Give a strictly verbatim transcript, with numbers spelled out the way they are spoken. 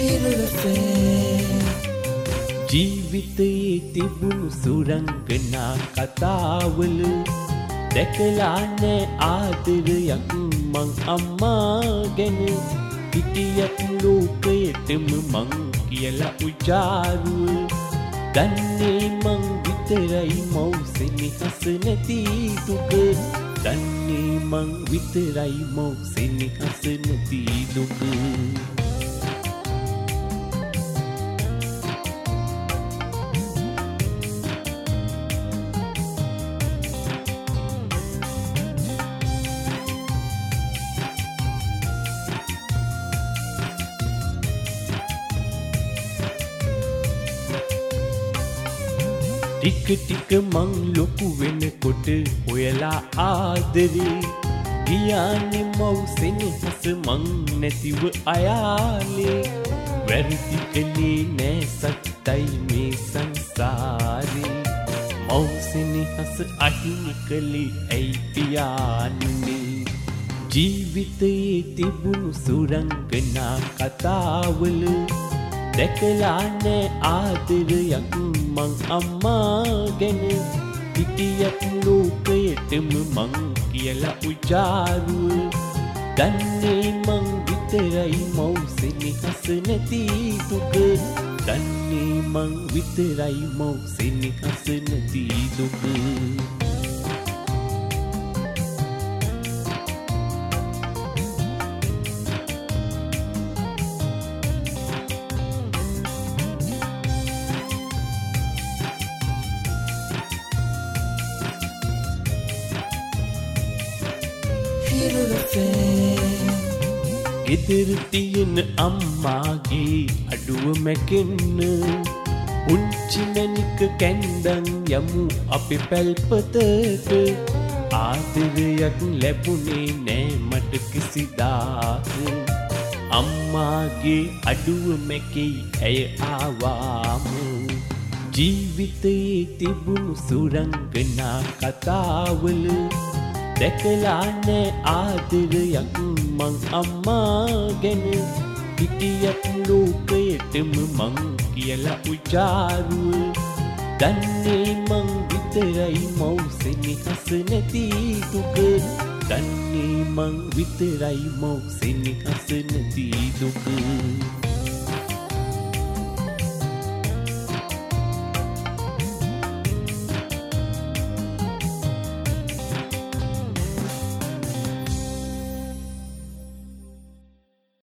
ජීවිතයේ තිබුණු සුරංගනා කතාවල දැකලා නෑ ආදරයක් මං අම්මා ගැන. හිටියත් ලෝකයටම මං කියලා උජාරුව. දන්නේ මං විතරයි මෞසෙනිහස නැති දුක. දන්නේ මං විතරයි මෞසෙනිහස නැති දුක. ටික ටික මං ලොකු වෙනකොට හොයලා ආදරේ ගියානේ මෞසෙනිහස මං නැතිව අයාලේ. වැරදි කළේ නෑ සත්තයි මේ සංසාරේ. මෞසෙනිහස අහිමි කළේ ඇයි පියාණනේ. ජීවිතයේ තිබුණු සුරංගනා කතාවල දැකලා නෑ ආදරයක් මං අම්මා ගැන. හිටියත් ලෝකයටම මං කියලා උජාරුව. දන්නේ මං විතරයි මෞසෙනිහස නැති දුක. දන්නේ මං විතරයි මෞසෙනිහස නැති දුක. ගෙදර තියෙන අම්මාගේ අඩුව මැකෙන්න පුංචි මැණික කැන්දන් යමු අපි පැල්පතට. ආදරයක් ලැබුණේ නෑ මට කිසිදාක. අම්මාගේ අඩුව මැකෙයි ඇය ආවාම. ජීවිතයේ තිබුණු සුරංගනා කතාවල දැකලා නෑ ආදරයක් මං අම්මා ගැන. හිටියත් ලෝකයටම මං කියලා උජාරුව. දන්නේ මං විතරයි මෞසෙනිහස නැති දුක. දන්නේ මං විතරයි මෞසෙනිහස නැති දුක.